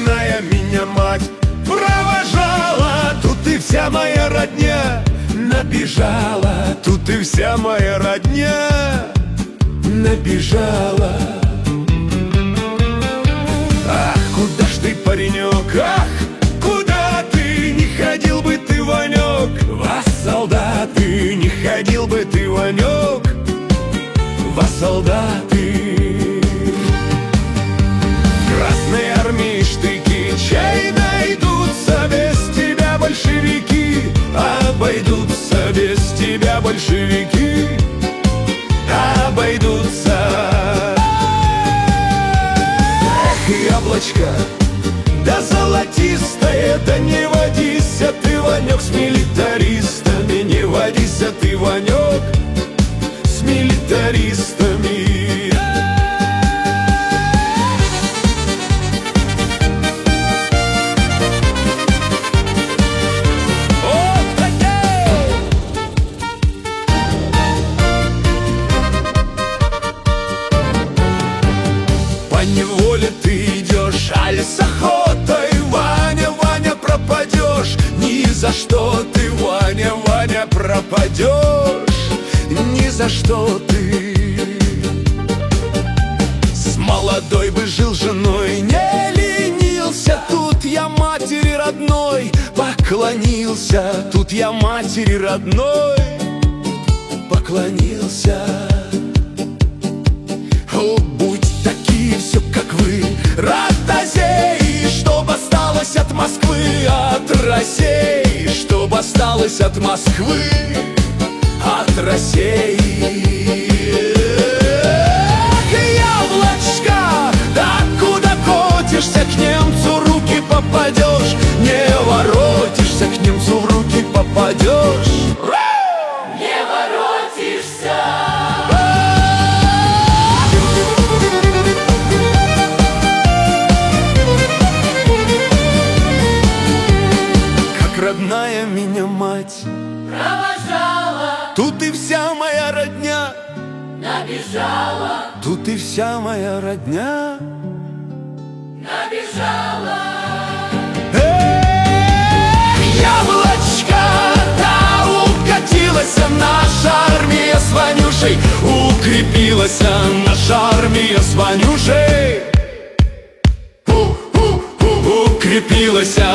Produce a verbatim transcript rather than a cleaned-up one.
родная меня мать провожала. Тут и вся моя родня набежала, тут и вся моя родня набежала. Ах, куда ж ты, паренек, ах, куда ты? Не ходил бы ты, Ванек, во солдаты. Не ходил бы ты, Ванек, во солдаты. Красной армии штыки чай найдутся, без тебя большевики обойдутся, без тебя большевики обойдутся. Эх, яблочко, да золотистое, да не водись, а ты, Ванек, с милитаристами. Не водись, а ты, Ванек, с милитаристами. По неволе ты идешь, аль с охотой, Ваня, Ваня, пропадешь. Ни за что ты, Ваня, Ваня, пропадешь. Ни за что ты. С молодой бы жил женой, не ленился. Тут я матери родной поклонился. Тут я матери родной поклонился. О, будь такие все, как вы, ротозеи, чтоб осталось от Москвы, от России, чтоб осталось от Москвы, от России. Яблочко, да куда котишься, к немцу руки попадешь, не воротишься, к немцу в руки попадешь, не воротишься. Родная меня мать провожала, тут и вся моя родня набежала, тут и вся моя родня набежала. Эх, яблочко, да укатилась наша армия с Ванюшей, укрепилась наша армия с Ванюшей, укрепилась